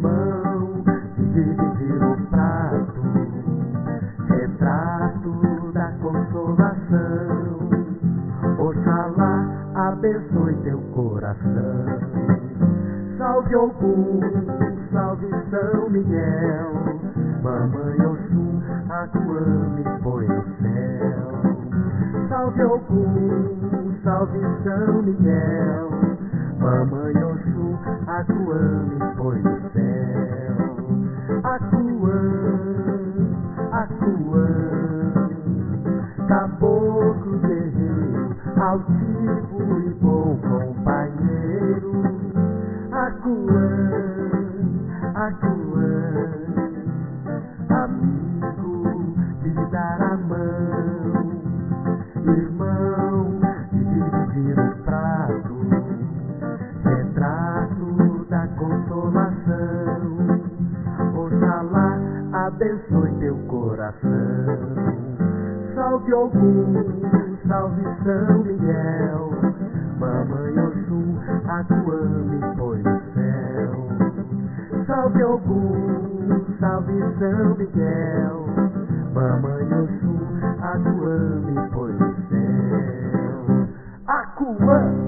irmão de dividir o prato, retrato da consolação. Oxalá abençoe teu coração. Salve Ogum, salve São Miguel, Mamãe Oxum, acuame põe no céu. Salve Ogum, salve São Miguel, Mamãe Oxum, acuame põe no céu. Acuã, acuã, caboclo guerreiro, altivo e bom companheiro. Acuã, acuã, amigo de dar a mão, irmão de dividir o prato, retrato da consolação. Oxalá abençoe teu coração. Salve Ogum, salve São Miguel, Mamãe Oxum, acuame põe no céu. Salve Ogum, salve São Miguel, Mamãe Oxum, acuame põe no céu. Acuã!